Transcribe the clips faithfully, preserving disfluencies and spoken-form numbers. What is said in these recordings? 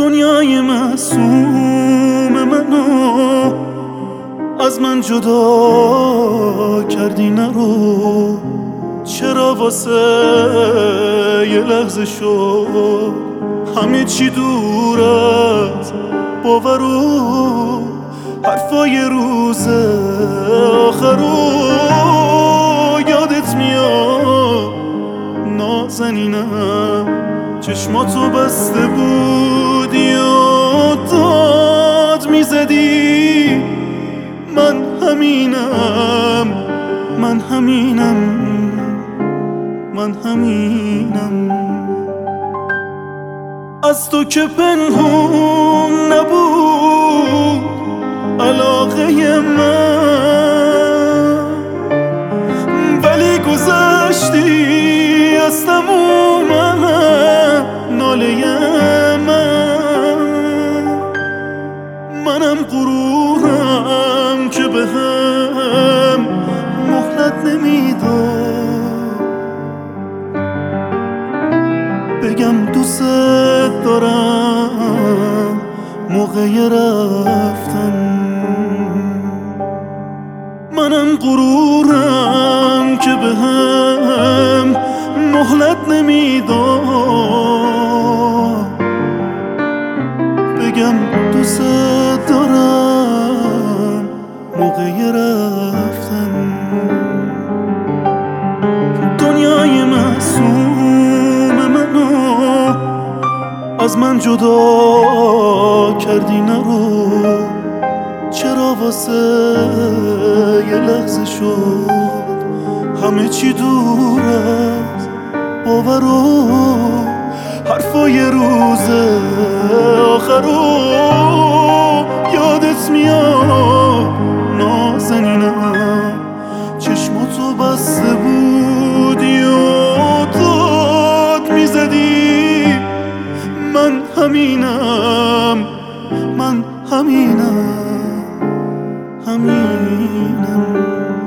دنیای معصوم منو از من جدا کردی، نرو. چرا واسه یه لحظه شد همه چی دور از باور و حرفای روز آخرو؟ یادت میاد نازنینم چشماتو بسته بودی و داد میزدی من همینم، من همینم، من همینم. از تو که پنهون نبود علاقه من، ولی گذشتی از تموم ناله من. منم غرورم که به هم مهلت نمیداد بگم دوست دارم موقع رفتن. منم غرورم که به هم مهلت نمیداد بگم دوست دارم موقع رفتن. دنیای معصوم منو از من جدا کردی، نرو. چرا واسه یه لحظه شد همه چی دور از باور و حرفای روز آخرو؟ یادت میاد نازنینم چشماتو بسته بودی و داد میزدی من همینم، من همینم، همینم.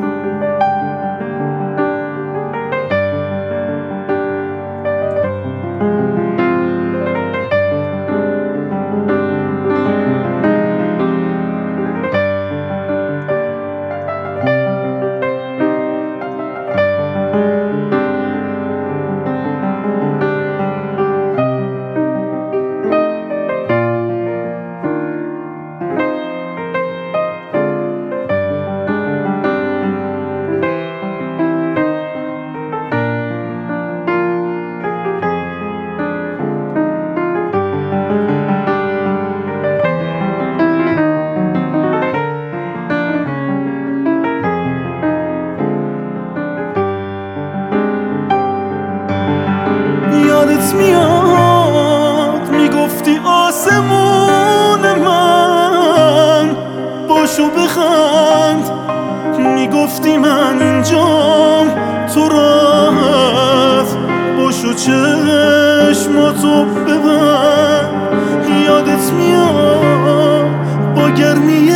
یادت میاد میگفتی آسمون من باشو بخند، میگفتی من اینجام تو راحت باشو چشماتو ببند. یادت میاد با گرمی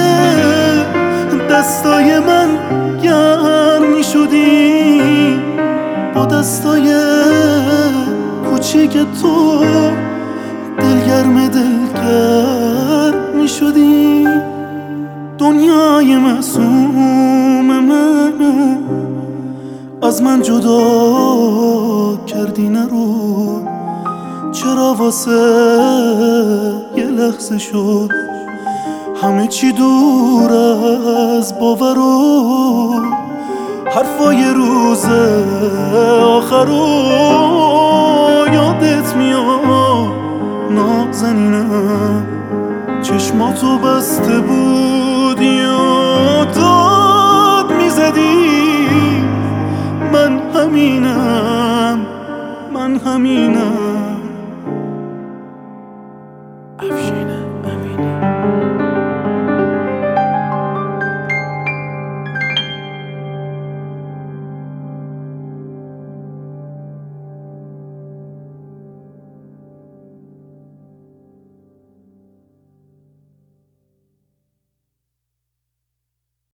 دستای من گرم میشدی، با دستای کوچیک تو دلگرم دلگرم می شدی. دنیای معصوم منو از من جدا کردی، نرو. چرا واسه یه لحظه شد همه چی دور از باور و حرفای روز آخرو؟ یادت میاد نازنینم چشماتو بسته بودی و داد میزدی من همینم، من همینم.